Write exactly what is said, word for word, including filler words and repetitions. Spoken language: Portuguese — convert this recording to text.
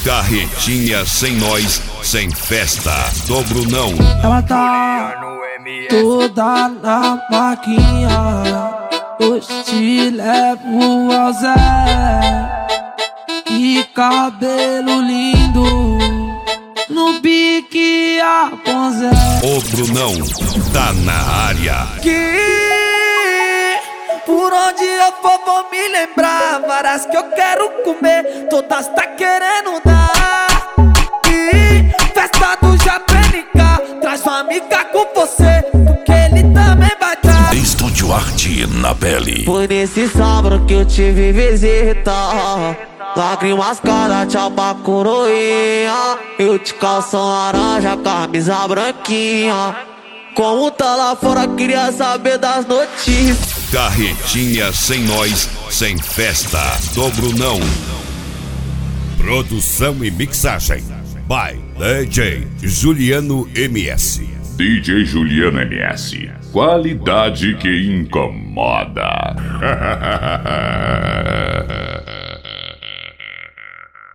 Carretinha sem nós, sem festa do Brunão. Ela tá toda na maquinha. Hoje te levo ao Zé. Que cabelo lindo, no pique a Ponzé. O Brunão tá na área. Que por onde eu for vou me lembrar. Várias que eu quero comer, todas tá querendo dar. Que festa do Japenica, traz sua amiga com você, porque ele também vai dar. Estúdio Arte na pele. Foi nesse sábado que eu tive visita. Lágrimas cada tchau pra coroinha. Eu de calção laranja, camisa branquinha. Como tá lá fora, queria saber das notícias. Carretinha sem nós, sem festa do Brunão. Produção e mixagem by D J Juliano M S. D J Juliano M S. Qualidade que incomoda.